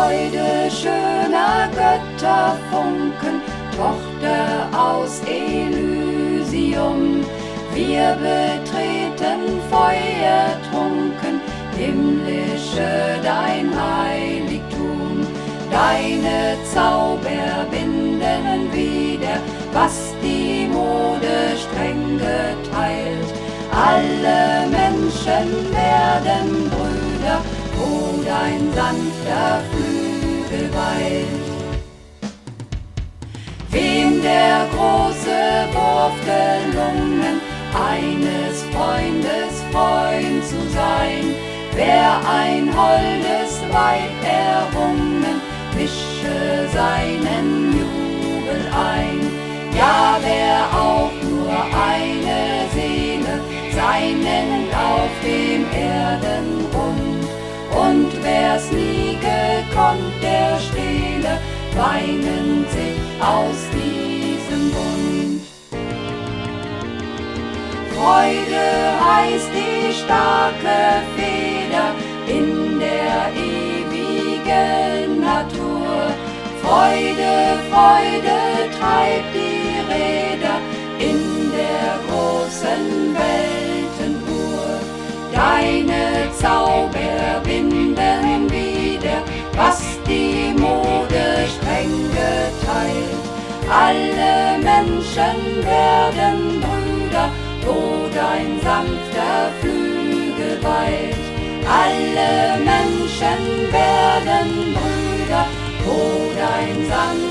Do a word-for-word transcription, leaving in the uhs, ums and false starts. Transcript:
Freude schöner Götterfunken, Tochter aus Elysium. Wir betreten feuertrunken, himmlische dein Heiligtum. Deine Zauber binden wieder, was die Mode streng geteilt. Alle Menschen werden Brüder, wo dein sanfter Flügel weilt. Wem der große Wurf gelungen, eines Freundes Freund zu sein, wer ein holdes Weib errungen, mische seinen Jubel ein. Ja, wer auch nur eine Seele sein nennt auf dem Erdenrund, und wer's nie gekonnt, der stehle weinend sich aus diesem Bund. Freude heißt die starke Feder in der ewigen Natur. Freude, Freude treibt die Räder in der großen Weltenuhr. Deine Zauber binden wieder, was die Mode streng geteilt. Alle Menschen werden Brüder, wo dein sanfter Flügel weilt. Alle Menschen werden Brüder, wo dein sanfter